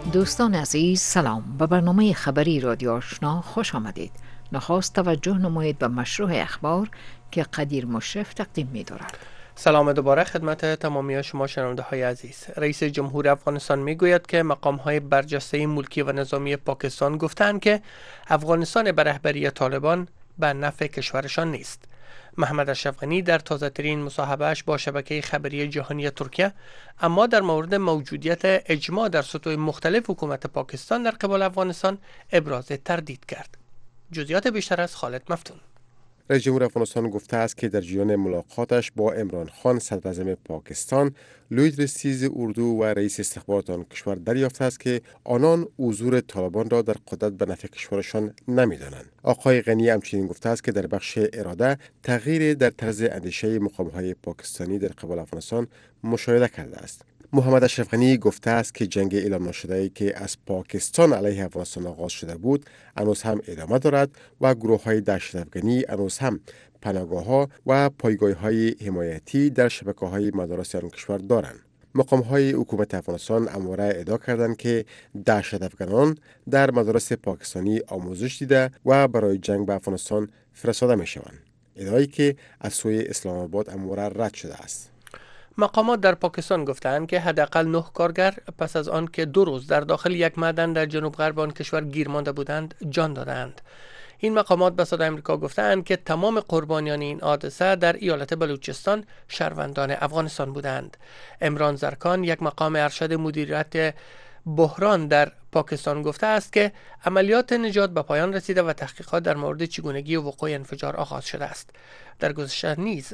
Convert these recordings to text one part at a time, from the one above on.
دوستان عزیز سلام، به برنامه خبری رادیو آشنا خوش آمدید. نخست توجه نمایید به مشروع اخبار که قدیر مشرف تقدیم می دارد. سلام دوباره خدمت تمامی شما شنونده های عزیز. رئیس جمهور افغانستان می گوید که مقام های برجسته ملکی و نظامی پاکستان گفتند که افغانستان به رهبری طالبان به نفع کشورشان نیست. محمد اشرف غنی در تازه ترین مصاحبهش با شبکه خبری جهانی ترکیه اما در مورد موجودیت اجماع در سطوح مختلف حکومت پاکستان در قبال افغانستان ابراز تردید کرد. جزئیات بیشتر از خالد مفتون. رئیس جمهور افغانستان گفته است که در جریان ملاقاتش با عمران خان صدر اعظم پاکستان، لوید رستیز اردو و رئیس استخبارات آن کشور دریافته است که آنان حضور طالبان را در قدرت به نفع کشورشان نمی‌دانند. آقای غنی همچنین گفته است که در بخش اراده تغییر در طرز اندیشه مقام‌های پاکستانی در قبال افغانستان مشاهده کرده است. محمد اشرف غنی گفته است که جنگ اعلام نشده‌ای که از پاکستان علیه افغانستان آغاز شده بود هنوز هم ادامه دارد و گروه‌های دهشت‌افغانی هنوز هم پناهگاه‌ها و پایگاه‌های حمایتی در شبکه‌های مدارس آن کشور دارند. مقام‌های حکومت افغانستان امروز ادعا کردند که دهشت‌افغانان در مدارس پاکستانی آموزش دیده و برای جنگ به افغانستان فرستاده می‌شوند. ادعایی که از سوی اسلام آباد امروز رد شده است. مقامات در پاکستان گفتند که حداقل 9 کارگر پس از آن که 2 روز در داخل یک معدن در جنوب غرب آن کشور گیر مانده بودند جان دادند. این مقامات به صدای آمریکا گفتند که تمام قربانیان این حادثه در ایالت بلوچستان شهروندان افغانستان بودند. عمران زرکان، یک مقام ارشد مدیریت بحران در پاکستان، گفته است که عملیات نجات به پایان رسیده و تحقیقات در مورد چگونگی وقوع انفجار آغاز شده است. در گذشته نیز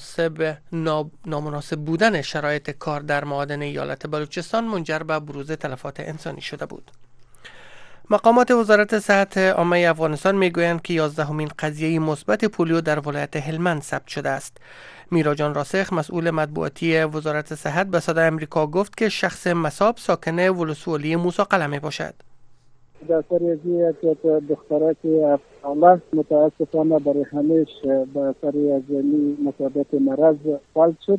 نامناسب بودن شرایط کار در معادن ایالت بلوچستان منجر به بروز تلفات انسانی شده بود. مقامات وزارت صحت عامه افغانستان میگویند که 11مین قضیه مثبت پولیو در ولایت هلمند ثبت شده است. میراجان راسخ، مسئول مطبوعاتی وزارت صحت، به صدای آمریکا گفت که شخص مصاب ساکن ولسوالی موسی قلمه باشد. در اثر از یک دخترک افغان متاسفانه برای همیش به اثر از مصابت مرض فلج شد.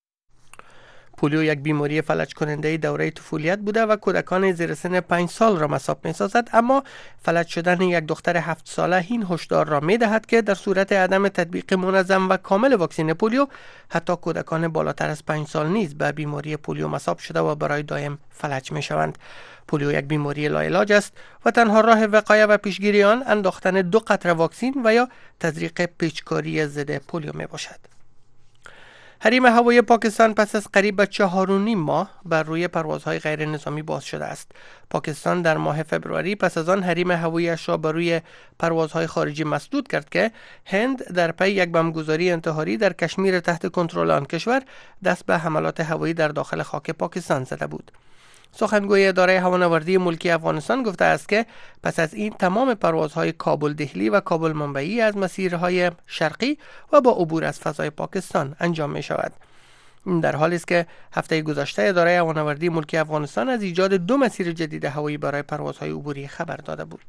پولیو یک بیماری فلج کننده دوره طفولیت بوده و کودکان زیر سن 5 سال را مصاب می سازد، اما فلج شدن یک دختر 7 ساله این هشدار را می دهد که در صورت عدم تطبیق منظم و کامل واکسن پولیو حتی کودکان بالاتر از 5 سال نیز به بیماری پولیو مصاب شده و برای دائم فلج می شوند. پولیو یک بیماری لاعلاج است و تنها راه وقایه و پیشگیری آن انداختن 2 قطره واکسن و یا تزریق پیچکاری ضد پولیو می باشد. حریم هوایی پاکستان پس از قریب به 4.5 ماه بر روی پروازهای غیر نظامی باز شده است. پاکستان در ماه فبروری پس از آن حریم هوایی‌اش را بر روی پروازهای خارجی مسدود کرد که هند در پی یک بمبگذاری انتحاری در کشمیر تحت کنترل آن کشور دست به حملات هوایی در داخل خاک پاکستان زده بود. سخنگوی اداره هوانوردی ملکی افغانستان گفته است که پس از این تمام پروازهای کابل دهلی و کابل منبعی از مسیرهای شرقی و با عبور از فضای پاکستان انجام می شود. در حالی است که هفته گذشته اداره هوانوردی ملکی افغانستان از ایجاد 2 مسیر جدید هوایی برای پروازهای عبوری خبر داده بود.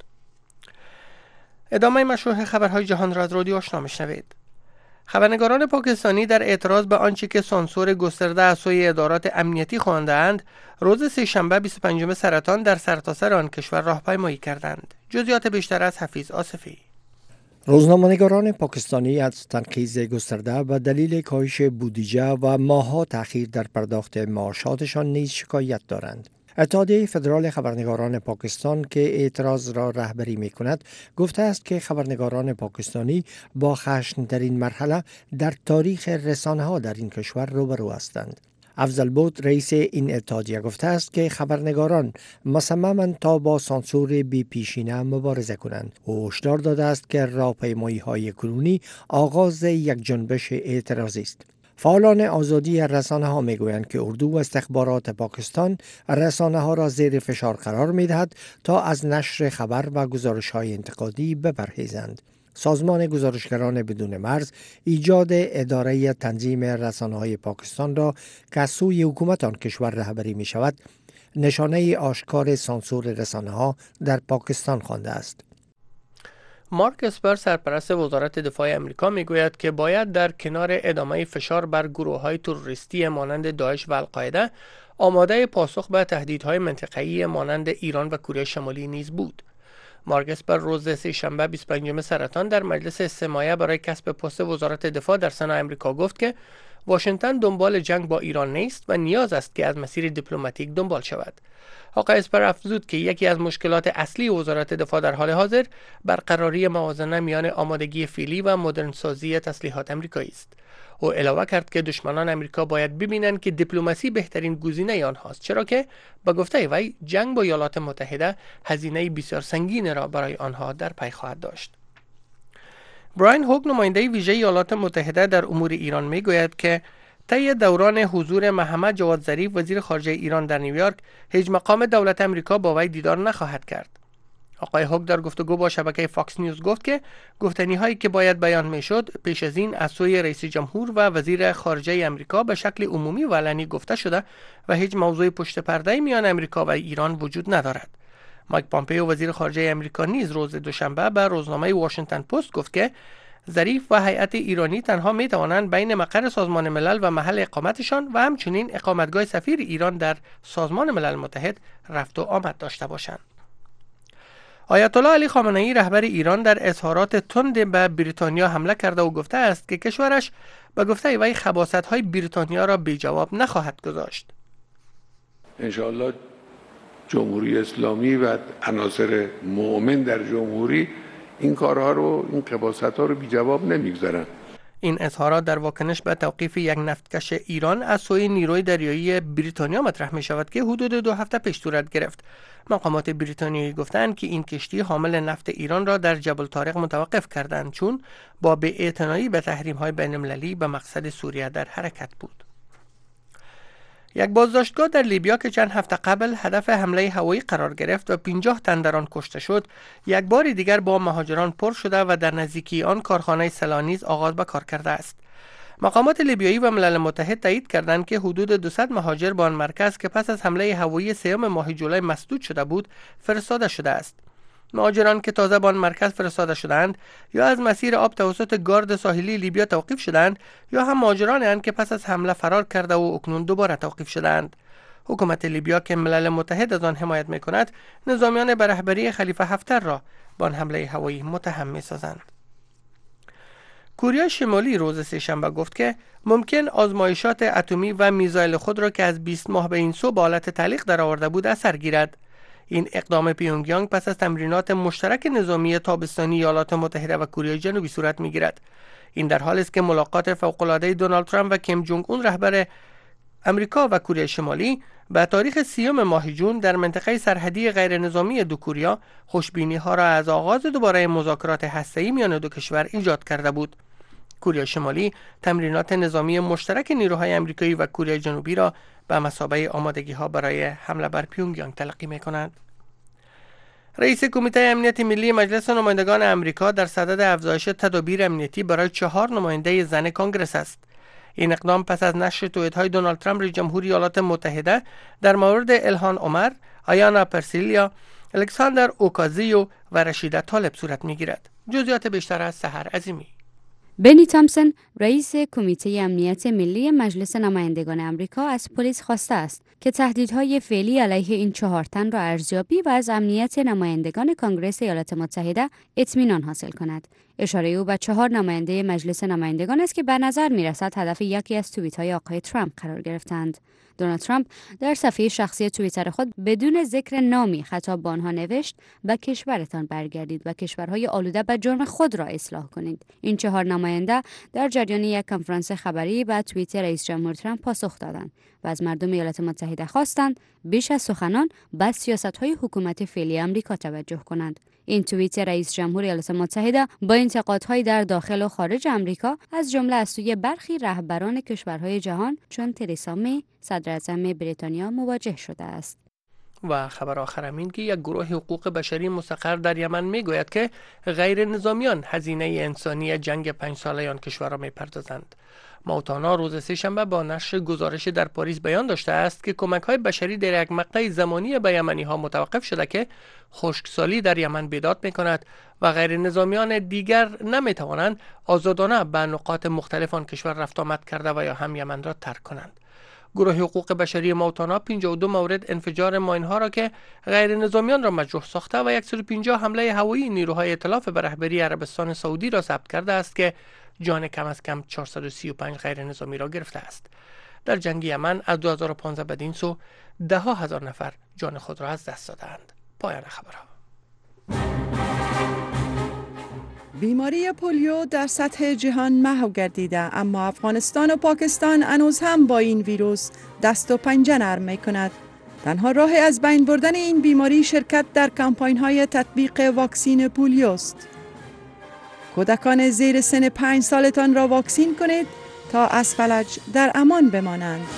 ادامه مشروع خبرهای جهان را از رادیو آشنا میشنوید. خبرنگاران پاکستانی در اعتراض به آنچه که سانسور گسترده از سوی ادارات امنیتی خواندند، روز سه‌شنبه 25 سرطان در سرتاسر آن کشور راهپیمایی کردند. جزئیات بیشتر از حفیظ آصفی. روزنامه‌نگاران پاکستانی از تنقیض گسترده به دلیل کاهش بودجه و ماه‌ها تأخیر در پرداخت معاشاتشان نیز شکایت دارند. اتحادیه فدرال خبرنگاران پاکستان که اعتراض را رهبری می کند گفته است که خبرنگاران پاکستانی با خشن‌ترین مرحله در تاریخ رسانه‌ها در این کشور روبرو هستند. افضل بود رئیس این اتحادیه گفته است که خبرنگاران مصمماً تا با سانسور بی پیشینه مبارزه کنند. او هشدار داده است که راهپیمایی‌های کنونی آغاز یک جنبش اعتراضی است. فعالان آزادی رسانه ها می گویند که اردو و استخبارات پاکستان رسانه ها را زیر فشار قرار می دهد تا از نشر خبر و گزارش های انتقادی بپرهیزند. سازمان گزارشگران بدون مرز ایجاد اداره تنظیم رسانه های پاکستان را که از سوی حکومت آن کشور رهبری می شود نشانه آشکار سانسور رسانه ها در پاکستان خوانده است. مارک اسپر، سرپرست وزارت دفاع آمریکا، میگوید که باید در کنار ادامه فشار بر گروه‌های تروریستی مانند داعش و القاعده آماده پاسخ به تهدیدهای منطقه‌ای مانند ایران و کره شمالی نیز بود. مارک اسپر روز سه‌شنبه 25 سرطان در مجلس استماعی برای کسب پست وزارت دفاع در سنا آمریکا گفت که واشنگتن دنبال جنگ با ایران نیست و نیاز است که از مسیر دیپلماتیک دنبال شود. آقای اسپر افزود که یکی از مشکلات اصلی وزارت دفاع در حال حاضر برقراری موازنه میان آمادگی فعلی و مدرنسازی تسلیحات آمریکایی است. او علاوه کرد که دشمنان آمریکا باید ببینند که دیپلماسی بهترین گزینه آنهاست، چرا که به گفته وی جنگ با ایالات متحده هزینه بسیار سنگین را برای آنها در پی خواهد داشت. براین هوگ نماینده ویژه ایالات متحده در امور ایران میگوید که طی دوران حضور محمد جواد ظریف وزیر خارجه ایران در نیویورک هیچ مقام دولت آمریکا با وی دیدار نخواهد کرد. آقای هوگ در گفتگو با شبکه فاکس نیوز گفت که گفتنی هایی که باید بیان میشد پیش از این از سوی رئیس جمهور و وزیر خارجه آمریکا به شکل عمومی و علنی گفته شده و هیچ موضوع پشت پرده میان آمریکا و ایران وجود ندارد. مایک پامپئو وزیر خارجه آمریکا نیز روز دوشنبه به روزنامه واشنگتن پست گفت که ظریف و هیئت ایرانی تنها می توانند بین مقر سازمان ملل و محل اقامتشان و همچنین اقامتگاه سفیر ایران در سازمان ملل متحد رفت و آمد داشته باشند. آیت الله علی خامنه‌ای رهبر ایران در اظهارات تند به بریتانیا حمله کرده و گفته است که کشورش به گفته وی خباثت‌های بریتانیا را بی جواب نخواهد گذاشت. ان شاء الله جمهوری اسلامی و عناصر مؤمن در جمهوری این کارها رو، این خباثت‌ها رو بی جواب نمیگذارن. این اظهارات در واکنش به توقیف یک نفتکش ایران از سوی نیروی دریایی بریتانیا مطرح می شود که حدود 2 هفته پیش صورت گرفت. مقامات بریتانیایی گفتند که این کشتی حامل نفت ایران را در جبل طارق متوقف کردند چون با بی‌اعتنایی به تحریم‌های بین‌المللی به مقصد سوریه در حرکت بود. یک بازداشتگاه در لیبیا که چند هفته قبل هدف حمله هوایی قرار گرفت و 50 تن در آن کشته شد، یک بار دیگر با مهاجران پر شده و در نزدیکی آن کارخانه سلانیز آغاز به کار کرده است. مقامات لیبیایی و ملل متحد تایید کردند که حدود 200 مهاجر به آن مرکز که پس از حمله هوایی 3 ماه جولای مسدود شده بود فرستاده شده است. مهاجران که تازه به آن مرکز فرستاده شدند یا از مسیر آب توسط گارد ساحلی لیبیا توقیف شدند یا هم مهاجرانی اند که پس از حمله فرار کرده و اکنون دوباره توقیف شدند. حکومت لیبیا که ملل متحد از آن حمایت می‌کند، نظامیان به رهبری خلیفه حفتر را به آن حمله هوایی متهم می‌سازند. کره شمالی روز سه‌شنبه گفت که ممکن آزمایشات اتمی و میزایل خود را که از 20 ماه به این سو به حالت تعلیق درآورده بود از سر گیرد. این اقدام پیونگیانگ پس از تمرینات مشترک نظامی تابستانی ایالات متحده و کره جنوبی صورت می‌گیرد. این در حالی است که ملاقات فوق‌العاده دونالد ترامپ و کیم جونگ اون رهبر امریکا و کره شمالی به تاریخ 30 ماه جون در منطقه سرحدی غیر نظامی دو کره خوشبینی‌ها را از آغاز دوباره مذاکرات هسته‌ای میان دو کشور ایجاد کرده بود. کره شمالی تمرینات نظامی مشترک نیروهای آمریکایی و کره جنوبی را به مثابه آمادگی‌ها برای حمله بر پیونگیانگ تلقی می‌کنند. رئیس کمیته امنیت ملی مجلس نمایندگان آمریکا در صدد افزایش تدابیر امنیتی برای 4 نماینده زن کنگرس است. این اقدام پس از نشر توییت‌های دونالد ترامپ رئیس جمهوری ایالات متحده در مورد الهان عمر، آیانا پرسیلیا، الکساندر اوکازیو و رشیده طالب صورت می‌گیرد. جزئیات بیشتر از سحر عظیمی. بنی تامسون رئیس کمیته امنیت ملی مجلس نمایندگان آمریکا از پلیس خواسته است که تهدیدهای فعلی علیه این 4 تن را ارزیابی و از امنیت نمایندگان کنگره ایالات متحده اطمینان حاصل کند. اشاره او به 4 نماینده مجلس نمایندگان است که به نظر می‌رسد هدف یکی از توییت‌های آقای ترامپ قرار گرفتند. دونالد ترامپ در صفحه شخصی توییتر خود بدون ذکر نامی خطاب به آنها نوشت: به کشورتان برگردید و کشورهای آلوده به جرم خود را اصلاح کنید. این 4 نماینده در جریان یک کنفرانس خبری به توییت رئیس جمهور ترامپ پاسخ دادند و از مردم ایالات متحده خواستند بیش از سخنان به سیاست‌های حکومت فعلی آمریکا توجه کنند. این توییت رئیس جمهور ایالات متحده با انتقادهای در داخل و خارج آمریکا از جمله از سوی برخی رهبران کشورهای جهان چون تریسا می صدر اعظم بریتانیا مواجه شده است. و خبر آخر این که یک گروه حقوق بشری مستقر در یمن میگوید که غیر نظامیان هزینه انسانی جنگ 5 ساله آن کشور را میپردازند. موتانا روز سه‌شنبه با نشر گزارش در پاریس بیان داشته است که کمک‌های بشری در یک مقطع زمانی به یمنی‌ها متوقف شده که خشکسالی در یمن بیداد می‌کند و غیر نظامیان دیگر نمی‌توانند آزادانه به نقاط مختلف آن کشور رفت آمد کرده و یا هم یمن را ترک کنند. گروه حقوق بشری موتانا 52 مورد انفجار ماین‌ها را که غیر نظامیان را مجروح ساخته و 150 حمله هوایی نیروهای ائتلاف به رهبری عربستان سعودی را ثبت کرده است که جان کم از کم 435 غیر نظامی را گرفته است. در جنگ یمن از 2015 بدین سو ده ها هزار نفر جان خود را از دست دادند. پایان خبرها. بیماری پولیو در سطح جهان محو گردیده، اما افغانستان و پاکستان هنوز هم با این ویروس دست و پنجه نرم می کند. تنها راه از بین بردن این بیماری شرکت در کمپاین های تطبیق واکسین پولیو است. کودکان زیر سن 5 سالتان را واکسین کنید تا از فلج در امان بمانند.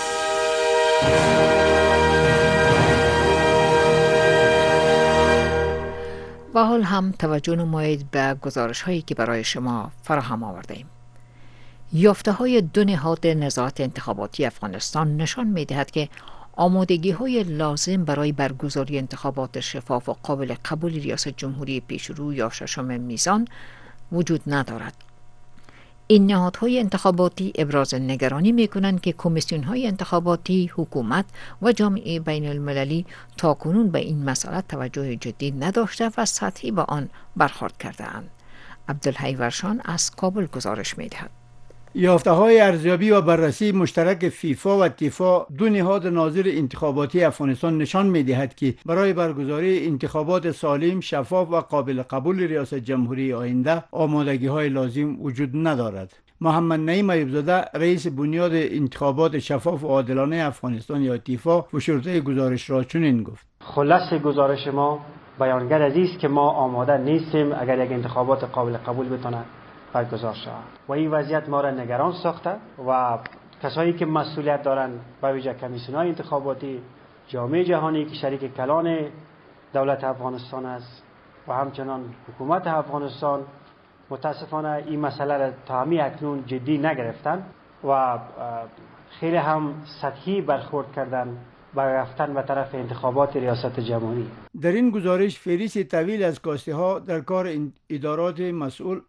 و حال هم توجه نمایید به گزارش هایی که برای شما فراهم آورده ایم. یافته های دو نهاد نظارت انتخاباتی افغانستان نشان می دهد که آمادگی های لازم برای برگزاری انتخابات شفاف و قابل قبول ریاست جمهوری پیشرو یا ششم میزان وجود ندارد. این نهادهای انتخاباتی ابراز نگرانی می کنند که کمیسیون های انتخاباتی، حکومت و جامعه بین المللی تاکنون به این مسئله توجه جدی نداشته و سطحی با آن برخورد کرده اند. عبدالحی ورشان از کابل گزارش می دهد. یافته‌های ارزیابی و بررسی مشترک فیفا و تیفا، دو نهاد ناظر انتخاباتی افغانستان، نشان می‌دهد که برای برگزاری انتخابات سالم، شفاف و قابل قبول ریاست جمهوری آینده آمادگی‌های لازم وجود ندارد. محمد نعیم ایوب‌زاده، رئیس بنیاد انتخابات شفاف و عادلانه افغانستان یا تیفا، فشرده گزارش را چنین گفت: خلاصه گزارش ما بیانگر از است که ما آماده نیستیم اگر یک انتخابات قابل قبول بتونه برگزار شود و این وضعیت ما را نگران ساخته و کسایی که مسئولیت دارند به ویژه کمیسیون‌های انتخاباتی، جامعه جهانی که شریک کلان دولت افغانستان است و همچنان حکومت افغانستان متاسفانه این مسئله را تا همین اکنون جدی نگرفتند و خیلی هم سطحی برخورد کردند برای رفتن به طرف انتخابات ریاست جمهوری. در این گزارش فهرست طویل از کاسته‌ها در کار ادارات مسئول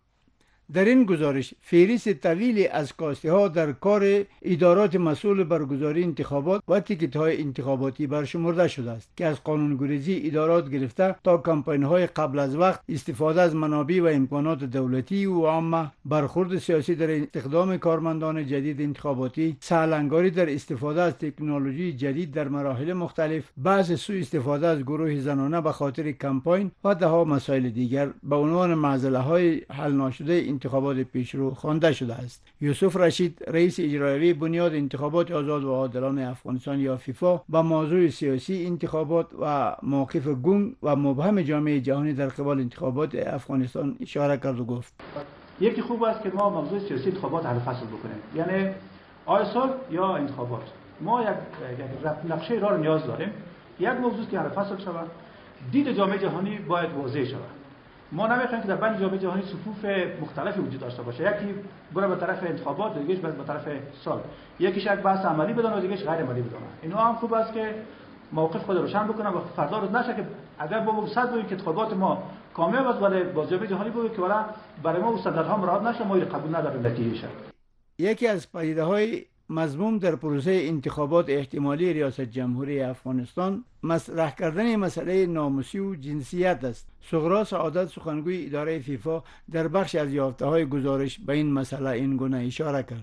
برگزاری انتخابات و تیکت‌های انتخاباتی برشمرده شده است که از قانونگریزی ادارات گرفته تا کمپاین‌های قبل از وقت، استفاده از منابع و امکانات دولتی و عامه، برخورد سیاسی در استخدام کارمندان جدید انتخاباتی، سهل‌انگاری در استفاده از تکنولوژی جدید در مراحل مختلف، بحث سوء استفاده از گروه زنانه به خاطر کمپاین و ده‌ها مسائل دیگر به عنوان معضله‌های حل نشده انتخابات پیشرو خوانده شده است. یوسف رشید، رئیس اجرایی بنیاد انتخابات آزاد و عادلانه افغانستان یا فیفا، با موضوع سیاسی انتخابات و موقف گنگ و مبهم جامعه جهانی در قبال انتخابات افغانستان اشاره کرد و گفت: یکی خوب است که ما موضوع سیاسی انتخابات حل فصل بکنیم، یعنی آیسال یا انتخابات. ما یک نقشه راه نیاز داریم. یک موضوع که حل فصل شود، دید جامعه جهانی باید واضح شود. ما نمیخوایم که در بین جامعه جهانی صفوف مختلفی وجود داشته باشه، یکی بره به طرف انتخابات، دیگه‌اش به طرف سال، یکیش یک بحث عملی بدونه و دیگه‌اش غیر عملی بدونه. اینا هم خوب است که موقف خود روشن بکنه و فردا روز نشه که اگر با صد بگیم که انتخابات ما کامیاب است ولی با جامعه جهانی بگه که والا برای ما استانداردها مراعات نشه، ما قبول نداریم نتیجه شه. یکی از پدیده‌های مضموم در پروسه انتخابات احتمالی ریاست جمهوری افغانستان مطرح کردن مسئله ناموسی و جنسیت است. سغرا سعادت، سخنگوی اداره فیفا، در بخش از یافته‌های گزارش به این مسئله این گونه اشاره کرد: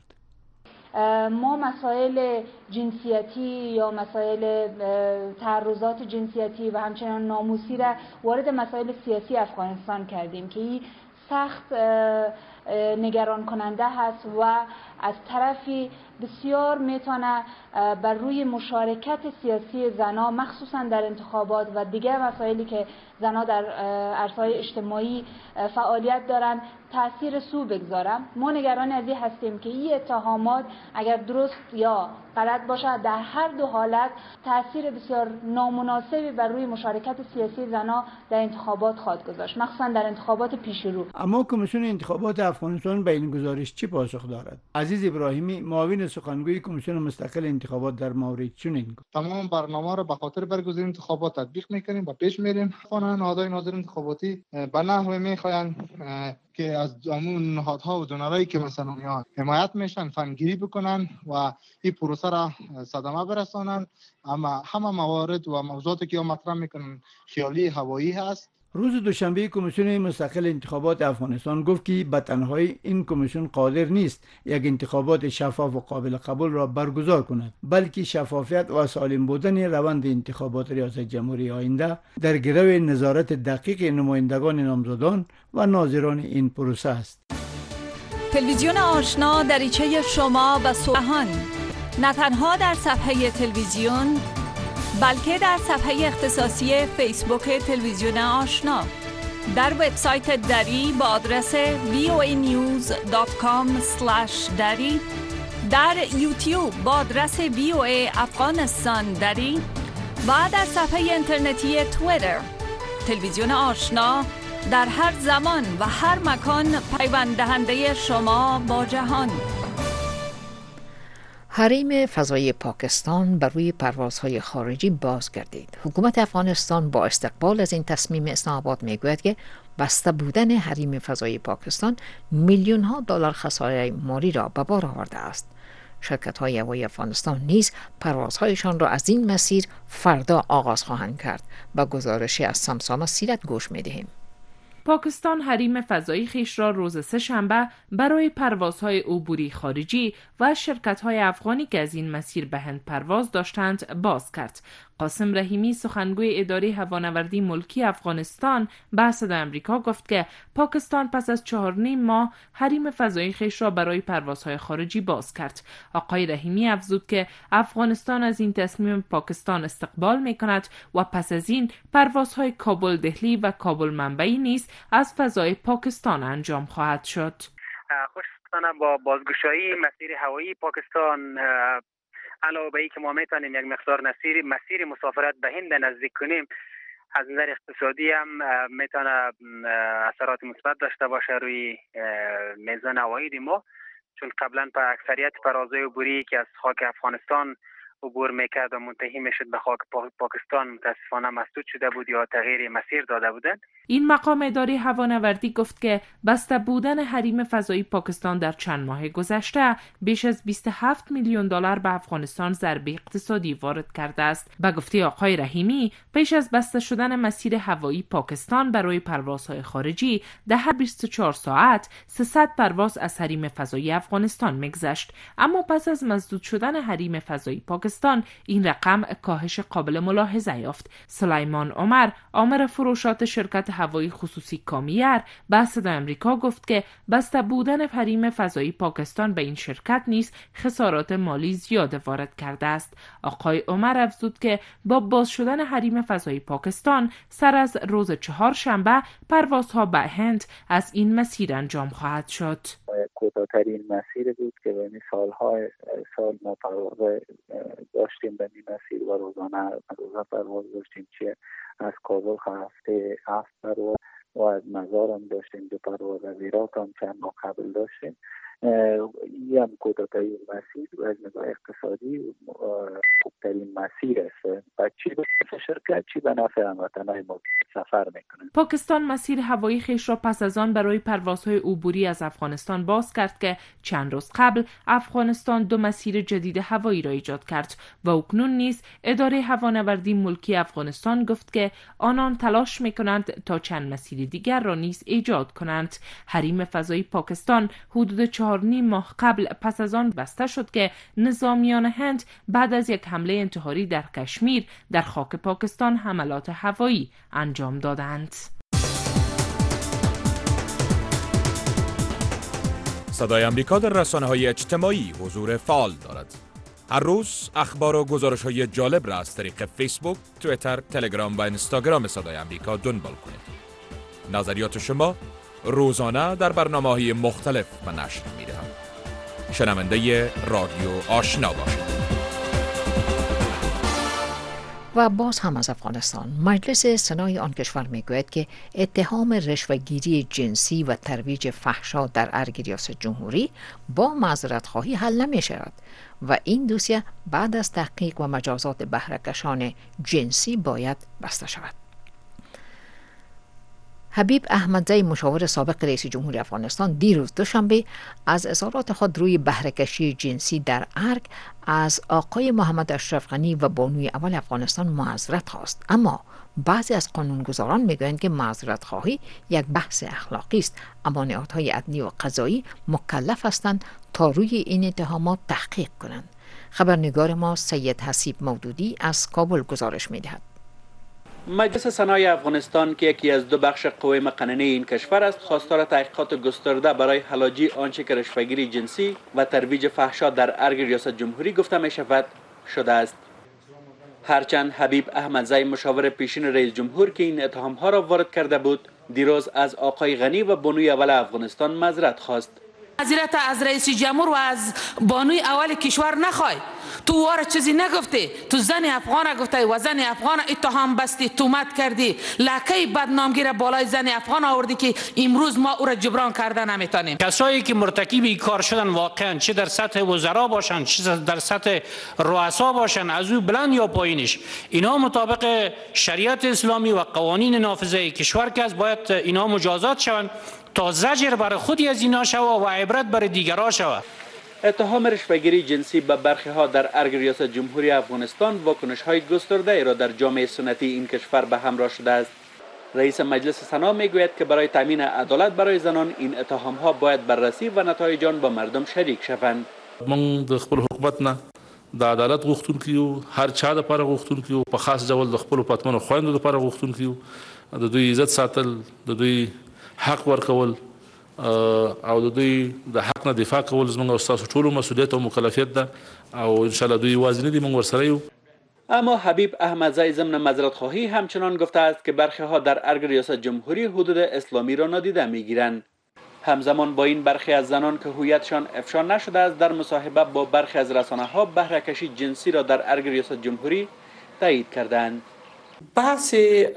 ما مسائل جنسیتی یا مسائل تعرضات جنسیتی و همچنان ناموسی را وارد مسائل سیاسی افغانستان کردیم که این سخت نگران کننده هست و از طرفی بسیار میتونه بر روی مشارکت سیاسی زنها مخصوصا در انتخابات و دیگر مسائلی که زنها در عرصه‌های اجتماعی فعالیت دارند تأثیر سو بگذاره. ما نگران از این هستیم که این اتهامات اگر درست یا غلط باشه در هر دو حالت تأثیر بسیار نامناسبی بر روی مشارکت سیاسی زنها در انتخابات خواهد گذاشت، مخصوصا در انتخابات پیشرو. اما کمیسیون انتخابات افغانستان به این گزارش چی پاسخ دارد؟ عزیز ابراهیمی معاون سخنگوی کمیسیون مستقل انتخابات در مورد چنین گفت: تمام برنامه را به خاطر برگزیدن انتخابات تطبیق میکنیم و پیش میریم. قانون نهادهای ناظر انتخاباتی به نحوی میخواین که از همون نهادها و دونرایی که مثلا اونها حمایت میشن فنگیری بکنن و این پروسه را صدمه برسانن. اما همه موارد و موضوعاتی که مطرح میکنن خیالی هوایی هست. روز دوشنبه کمیسیون مستقل انتخابات افغانستان گفت که به تنهایی این کمیسیون قادر نیست یک انتخابات شفاف و قابل قبول را برگزار کند، بلکه شفافیت و سالم بودن روند انتخابات ریاست جمهوری آینده در گرو نظارت دقیق نمایندگان نامزدان و ناظران این پروسه است. تلویزیون آشنا دریچه شما و سوهان، نه تنها در صفحه تلویزیون بلکه در صفحه اختصاصی فیسبوک تلویزیون آشنا، در وبسایت دری با آدرس voanews.com/dari، در یوتیوب با آدرس VOA افغانستان دری و در صفحه اینترنتی توییتر. تلویزیون آشنا در هر زمان و هر مکان پیوند دهنده شما با جهان. حریم فضایی پاکستان بر روی پروازهای خارجی بازگردید. حکومت افغانستان با استقبال از این تصمیم اسلام آباد میگوید که بسته بودن حریم فضایی پاکستان میلیون ها دلار خساره مالی را به بار آورده است. شرکت های هوایی افغانستان نیز پروازهایشان را از این مسیر فردا آغاز خواهند کرد. با گزارشی از سمسام سیرت گوش میدهیم. پاکستان حریم فضایی خویش را روز سه‌شنبه برای پروازهای عبوری خارجی و شرکت‌های افغانی که از این مسیر به هند پرواز داشتند باز کرد. قاسم رحیمی سخنگوی اداره هوانوردی ملکی افغانستان به صدای آمریکا گفت که پاکستان پس از 4.5 ماه حریم فضایی خویش را برای پروازهای خارجی باز کرد. آقای رحیمی افزود که افغانستان از این تصمیم پاکستان استقبال می‌کند و پس از این پروازهای کابل دهلی و کابل منبعی نیز از فضای پاکستان انجام خواهد شد. خوشبختانه با بازگشایی مسیر هوایی پاکستان علاوه بر اینکه ما میتونیم یک مقدار مسیر مسافرت به هند نزدیک کنیم، از نظر اقتصادی هم میتونه اثرات مثبت داشته باشه روی میزان هوایی ما، چون قبلا په اکثریت پروازهای عبوری که از خاک افغانستان عبور میکرد و منتهی میشد به خاک پاکستان متاسفانه مسدود شده بود یا تغییر مسیر داده بودند. این مقام اداره هوانوردی گفت که بسته بودن حریم فضایی پاکستان در چند ماه گذشته بیش از 27 میلیون دلار به افغانستان ضربه اقتصادی وارد کرده است. به گفته آقای رحیمی، پیش از بسته شدن مسیر هوایی پاکستان برای پروازهای خارجی در هر 24 ساعت 300 پرواز از حریم فضایی افغانستان میگذشت، اما پس از مسدود شدن حریم فضایی پاکستان این رقم کاهش قابل ملاحظه یافت. سلیمان عمر، آمر فروشات شرکت هوایی خصوصی کامیر، به صدای آمریکا گفت که بسته بودن حریم فضایی پاکستان به این شرکت نیز خسارات مالی زیاد وارد کرده است. آقای عمر افزود که با باز شدن حریم فضایی پاکستان سر از روز چهارشنبه پروازها به هند از این مسیر انجام خواهد شد. کوتاه‌ترین مسیر بود که به سالهای سال ما پرواز داشتیم به این مسیر و روزانه پرواز داشتیم، که از کابل هفته 7 پرواز و از مزار هم داشتیم 2 پرواز، از عراق هم چند ماه قبل داشتیم. این هم کوتاه‌ترین مسیر و از نگاه اقتصادی خوبترین مسیر است. چی به نفع شرکت، چی به نفع هموطنان ما سفر میکنند. پاکستان مسیر هوایی خویش را پس از آن برای پروازهای عبوری از افغانستان باز کرد که چند روز قبل افغانستان 2 مسیر جدید هوایی را ایجاد کرد و اکنون نیز اداره هوانوردی ملکی افغانستان گفت که آنان تلاش میکنند تا چند مسیر دیگر را نیز ایجاد کنند. حریم فضایی پاکستان حدود 4.5 ماه قبل پس از آن بسته شد که نظامیان هند بعد از یک حمله انتحاری در کشمیر در خاک پاکستان حملات هوایی انجام دادند. صدای آمریکا در رسانه‌های اجتماعی حضور فعال دارد. هر روز اخبار و گزارش‌های جالب را از طریق فیسبوک، توییتر، تلگرام و اینستاگرام صدای آمریکا دنبال کنید. نظریات شما روزانه در برنامه‌های مختلف به نشر می‌دهم. شنونده رادیو آشنا باشید. و باز هم از افغانستان، مجلس سنای آن کشور میگوید که اتهام رشوه‌گیری جنسی و ترویج فحشا در ارگ ریاست جمهوری با معذرت خواهی حل نمی شود و این دوسیه بعد از تحقیق و مجازات بهره‌کشان جنسی باید بسته شود. حبیب احمدزی مشاور سابق رئیس جمهوری افغانستان دیروز دوشنبه از اظهارات خود روی بهره‌کشی جنسی در ارگ از آقای محمد اشرف غنی و بانوی اول افغانستان معذرت خواست، اما بعضی از قانونگذاران میگویند که معذرت خواهی یک بحث اخلاقی است، اما نهادهای عدلی و قضایی مکلف هستند تا روی این اتهامات تحقیق کنند. خبرنگار ما سید حسیب مودودی از کابل گزارش میدهد. مجلس سنای افغانستان که یکی از دو بخش قوه مقننه این کشور است، خواستار تحقیقات گسترده برای حلاجی آنچه که رشوه‌گیری جنسی و ترویج فحشا در ارگ ریاست جمهوری گفته می شود شده است. هرچند حبیب احمدزی مشاور پیشین رئیس جمهور که این اتهام ها را وارد کرده بود، دیروز از آقای غنی و بانوی اول افغانستان معذرت خواست. معذرت از رئیس جمهور و از بانوی اول کشور نخوای. تو واره چیزی نگفتی، تو زن افغان گفتی و زن افغان اتهام بستی، تومت کردی، لکه بدنامگی را بالای زن افغان آوردی که امروز ما او را جبران کرده نمیتونیم. کسایی که مرتکب این کار شدن واقعا چه در سطح وزرا باشن چه در سطح رؤسا باشن، از او بلند یا پایینش، اینا مطابق شریعت اسلامی و قوانین نافذه کشور که باید اینا مجازات شوند تا زجر برای خودی از اینا شود و عبرت برای دیگران شود. اتهام رشوه‌گیری جنسی به برخی ها در ارگ ریاست جمهوری افغانستان واکنش های گسترده ای را در جامعه سنتی این کشور به همراه شده است. رئیس مجلس سنا میگوید که برای تامین عدالت برای زنان این اتهام ها باید بررسی و نتایج آن با مردم شریک شوند. من د خپل حکومت نه د عدالت غوښتونکي یو، هر چا لپاره غوښتونکي یو، په خاص ډول د خپلو پتمنو خویندو لپاره غوښتونکي یو، د دوی عزت ساتل، د دوی حق ورکول او د دوی د حق نه دفاع کول زموږ او ستاسو ټولو مسؤلیت او مکلفیت ده او ان شاء الله دوی یوازې نه دي، موږ ورسره یو. اما حبیب احمدزی ضمن معذرت خواهی همچنان گفته است که برخی ها در ارگ ریاست جمهوری حدود اسلامی را نادیده میگیرند. همزمان با این برخی از زنان که هویتشان افشا نشده است در مصاحبه با برخی از رسانه ها بهره‌کشی جنسی را در ارگ ریاست جمهوری تایید کردند. بحث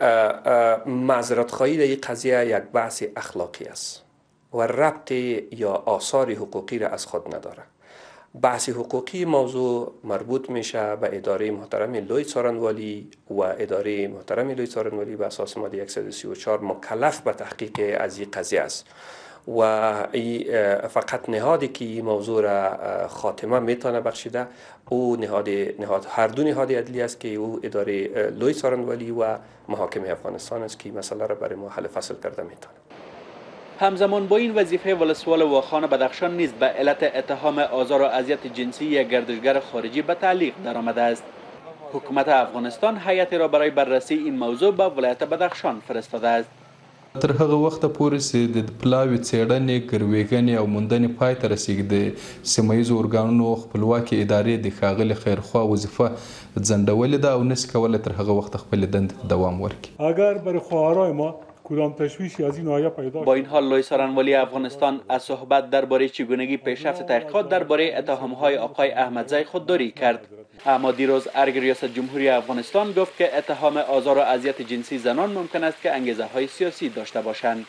معذرت خواهی در این قضیه یک بحث اخلاقی است و ربط یا آثار حقوقی را از خود نداره. بحث حقوقی موضوع مربوط میشه به اداره محترم لوی څارنوالي و اداره محترم لوی څارنوالي به اساس ماده 134 مکلف به تحقیق از این قضیه است و فقط نهادی که این موضوع را خاتمه میتونه بخشیده او نهاد هر دو نهاد عدلی است که او اداره لوی څارنوالي و محاکمه افغانستان است که مسئله را برای ما حل فصل کرده میتونه. همزمان با این وظیفه ولسوال واخان بدخشان نیز به علت اتهام آزار و اذیت جنسی یک گردشگر خارجی به تعلیق درآمده است. حکومت افغانستان هیئتی را برای بررسی این موضوع به ولایت بدخشان فرستاده است. تر هغه وخت پورې چې د پلاوي څېړنې ګرویګنې او موندنې پای ته رسیږي د سیمهییزو ارګانونو خپلواکې ادارې د ښاغلي خیرخوا وظیفه ځنډولې ده او نسي کولی تر هغه وخت خپلې دندې دوام ورکړي. اگر برای خواهرای ما کدام تشویشی از این آیه پیدا با این حال لوی څارنوالي افغانستان از صحبت درباره چگونگی پیشرفت تحقیقات درباره اتهام‌های آقای احمدزی خودداری کرد. اما دیروز ارگ ریاست جمهوری افغانستان گفت که اتهام آزار و اذیت جنسی زنان ممکن است که انگیزه‌های سیاسی داشته باشند.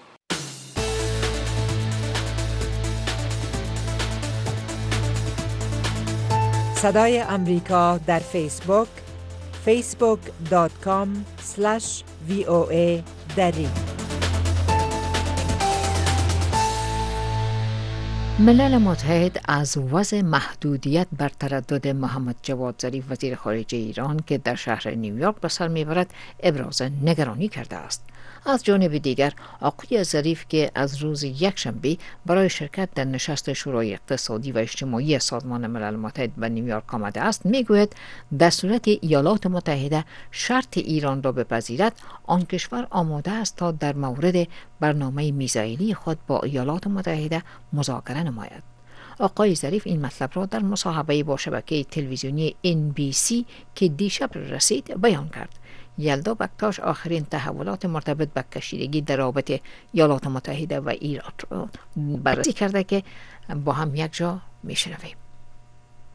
صدای امریکا در فیسبوک facebook.com/VOA دری. ملل متحد از وضع محدودیت بر تردد محمد جواد ظریف وزیر خارجه ایران که در شهر نیویورک به سر میبرد ابراز نگرانی کرده است. از جانب دیگر آقای ظریف که از روز یکشنبه برای شرکت در نشست شورای اقتصادی و اجتماعی سازمان ملل متحد به نیویورک آمده است میگوید در صورت ایالات متحده شرط ایران را بپذیرد آن کشور آماده است تا در مورد برنامه میزایلی خود با ایالات متحده مذاکره نماید. آقای ظریف این مطلب را در مصاحبه با شبکه تلویزیونی NBC که دیشب رسید بیان کرد. یلدا بکتاش آخرین تحولات مرتبط به کشیدگی در رابطه ایالات متحده و ایران را بررسی کرده که با هم یک جا میشنویم.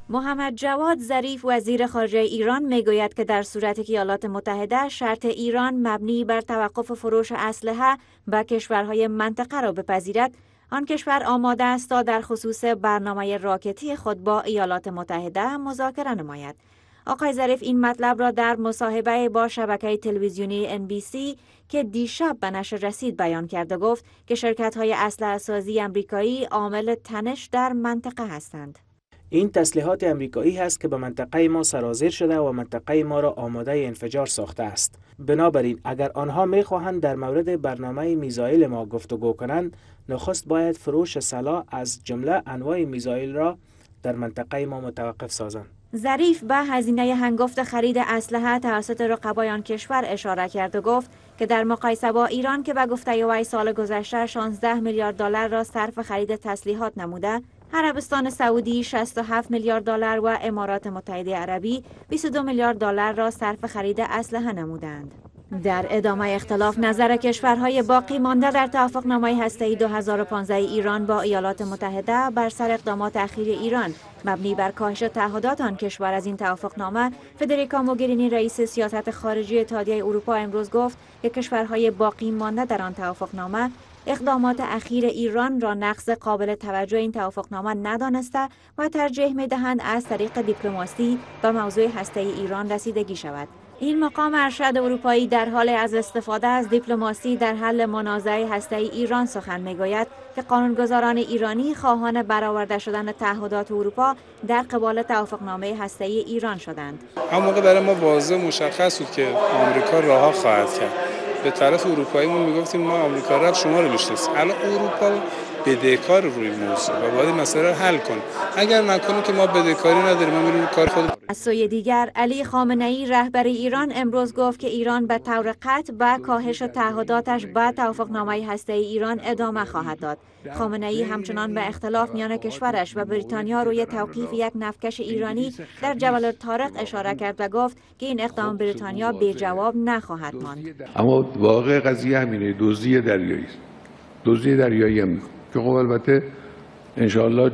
محمد جواد ظریف وزیر خارجه ایران میگوید که در صورتی که ایالات متحده شرط ایران مبنی بر توقف فروش اسلحه به کشورهای منطقه را بپذیرد، آن کشور آماده است تا در خصوص برنامه راکتی خود با ایالات متحده مذاکره نماید. آقای ظریف این مطلب را در مصاحبه با شبکه تلویزیونی NBC که دیشب به نشر رسید بیان کرد و گفت که شرکت‌های اسلحه سازی آمریکایی عامل تنش در منطقه هستند. این تسلیحات آمریکایی است که به منطقه ما سرازیر شده و منطقه ما را آماده انفجار ساخته است. بنابراین اگر آنها می‌خواهند در مورد برنامه میزایل ما گفتگو کنند، نخست باید فروش سلاح از جمله انواع میزایل را در منطقه ما متوقف سازند. ظریف به هزینه هنگفت خرید اسلحه توسط رقبای آن کشور اشاره کرد و گفت که در مقایسه با ایران که به گفته وی سال گذشته 16 میلیارد دلار را صرف خرید تسلیحات نموده، عربستان سعودی 67 میلیارد دلار و امارات متحده عربی 22 میلیارد دلار را صرف خرید اسلحه نمودند. در ادامه اختلاف نظر کشورهای باقی مانده در توافقنامه هسته‌ای 2015 ایران با ایالات متحده بر سر اقدامات اخیر ایران مبنی بر کاهش تعهدات آن کشور از این توافقنامه، فدریکا موگرینی رئیس سیاست خارجی اتحادیه اروپا امروز گفت که کشورهای باقی مانده در آن توافقنامه اقدامات اخیر ایران را نقض قابل توجه این توافقنامه ندانسته و ترجیح می‌دهند از طریق دیپلماسی به موضوع هسته‌ای ایران رسیدگی شود. این مقام ارشد اروپایی در حال از استفاده از دیپلماسی در حل منازعه هسته‌ای ایران سخن می‌گوید که قانونگذاران ایرانی خواهان برآورده شدن تعهدات اروپا در قبال توافقنامه هسته‌ای ایران شدند. اما موقع برای ما واضح مشخص بود که آمریکا رها خواهد کرد. به طرف اروپاییمون میگفتیم ما آمریکا رفت شما رو میشناسیم. الان اروپا بدهکار روی موضوع و باید مسئله رو حل کنه. اگر نکنه که ما بدهکاری نداریم، ما میریم کار خود. از سوی دیگر علی خامنه‌ای رهبر ایران امروز گفت که ایران به طور قطع به کاهش تعهداتش به توافقنامه هسته‌ای ایران ادامه خواهد داد. خامنه‌ای همچنان به اختلاف میان کشورش و بریتانیا روی توقیف یک نفتکش ایرانی در جبل الطارق اشاره کرد و گفت که این اقدام بریتانیا بی جواب نخواهد ماند. اما واقع قضیه همینه، دزدی دریایی است. دزدی دریایی هم که خب البته انشاءالله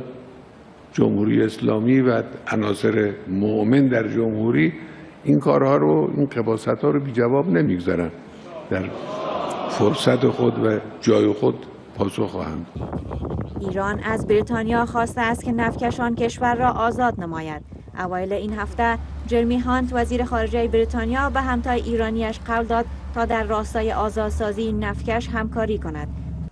جمهوری اسلامی و عناصر مؤمن در جمهوری این کارها رو، این قباست‌ها رو بی جواب نمیگذارن، در فرصت خود و جای خود پاسخ خواهند. ایران از بریتانیا خواسته است که نفتکشان کشور را آزاد نماید. اوایل این هفته جرمی هانت وزیر خارجه بریتانیا به همتای ایرانیش قول داد تا در راستای آزادسازی نفتکش همکاری کند.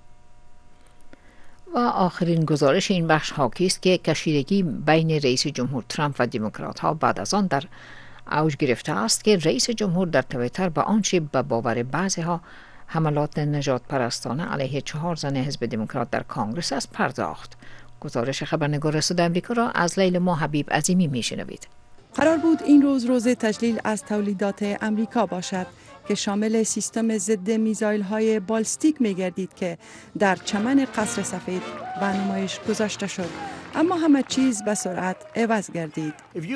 و آخرین گزارش این بخش حاکی است که کشیدگی بین رئیس جمهور ترامپ و دموکرات ها بعد از آن در اوج گرفته است که رئیس جمهور در توییتر به آنچه به باور بعضی ها حملات نجات پرستانه علیه 4 زن حزب دموکرات در کانگرس است پرداخت. گزارش خبرنگار صدای آمریکا را از لیلا حبیب عظیمی میشنوید. قرار بود این روز تجلیل از تولیدات امریکا باشد که شامل سیستم ضد میزایل‌های بالستیک می‌گردید که در چمن قصر سفید به نمایش گذاشته شد، اما همه چیز به سرعت عوض گردید.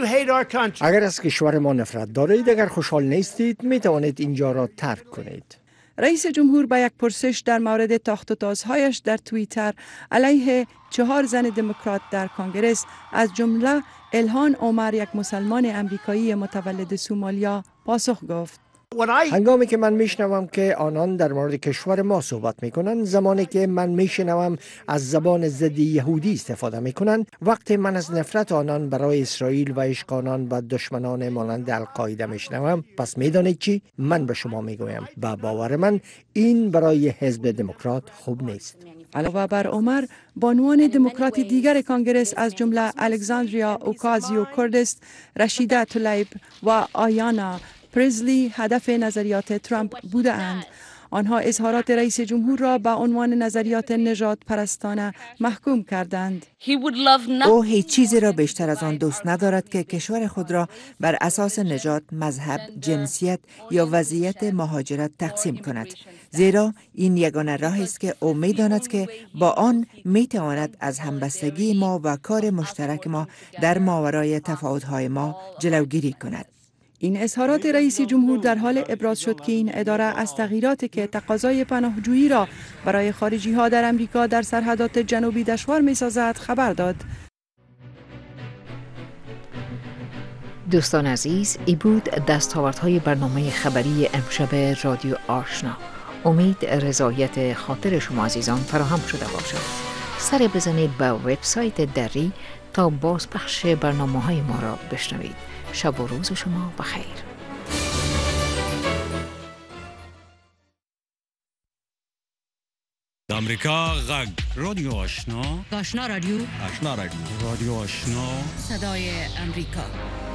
اگر از کشور ما نفرت دارید، اگر خوشحال نیستید، می‌توانید اینجا را ترک کنید. رئیس جمهور به یک پرسش در مورد تاخت و تازهایش در توییتر علیه 4 زن دموکرات در کانگرس از جمله الهان عمر، یک مسلمان امریکایی متولد سومالیا، پاسخ گفت: هنگامی که من میشنوم که آنان در مورد کشور ما صحبت میکنن، زمانی که من میشنوم از زبان ضد یهودی استفاده میکنن، وقتی من از نفرت آنان برای اسرائیل و اشکانان و دشمنان مانند القاعده میشنوم، پس میدانید چی؟ من به شما میگویم با باور من این برای حزب دموکرات خوب نیست. علاوه بر عمر، بانوان دموکرات دیگر کانگرس از جمله الکساندریا اوکازیو کوردس، رشیده طلیب و آیانا پریزلی هدف نظریات ترامپ بوده اند. آنها اظهارات رئیس جمهور را به عنوان نظریات نجات پرستانه محکوم کردند. او هیچ چیزی را بیشتر از آن دوست ندارد که کشور خود را بر اساس نژاد، مذهب، جنسیت یا وضعیت مهاجرت تقسیم کند. زیرا این یگانه راهی است که او می‌داند که با آن می‌تواند از همبستگی ما و کار مشترک ما در ماورای تفاوت‌های ما جلوگیری کند. این اظهارات رئیس جمهور در حال ابراز شد که این اداره از تغییراتی که تقاضای پناهجویی را برای خارجی ها در امریکا در سرحدات جنوبی دشوار می سازد خبر داد. دوستان عزیز، ای بود دستاوردهای برنامه خبری امشب رادیو آشنا. امید رضایت خاطر شما عزیزان فراهم شده باشد. سر بزنید به وبسایت دری تا بازپخش برنامه‌های ما را بشنوید. شب و روز شما بخیر. آمریکا غږ رادیو آشنا رادیو رادیو آشنا صدای امریکا.